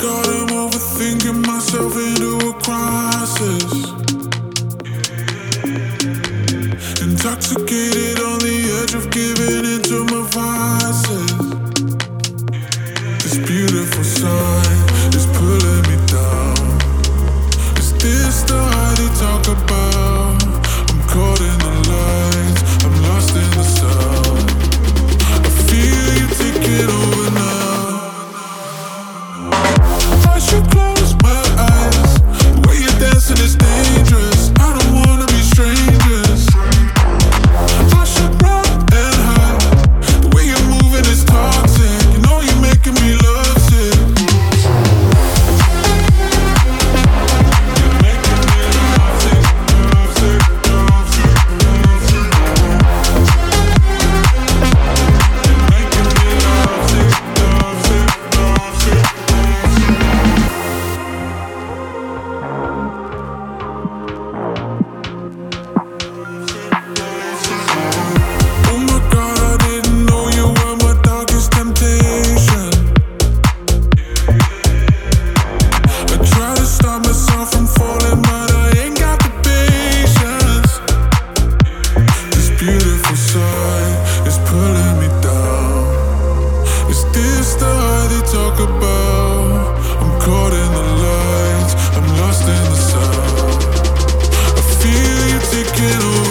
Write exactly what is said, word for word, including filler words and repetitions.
God, I'm overthinking myself into a crisis. Intoxicated on the edge of giving into my vices. This beautiful sign is pulling me down. Is this the high they talk about? I'm caught in the lights, I'm lost in the sound. I feel you taking over now. I should close my eyes. The way you're dancing is dangerous. I don't wanna be strangers. I should run and hide. The way you're moving is toxic. You know you're making me lovesick. You're making me lovesick, lovesick, lovesick, lovesick. You're making me lovesick, lovesick, lovesick, lovesick. Oh my God, I didn't know you were my darkest temptation. I try to stop myself from falling, but I ain't got the patience. This beautiful side is pulling me down. Is this the high they talk about? I'm caught in the lights, I'm lost in the sound. I feel you taking over.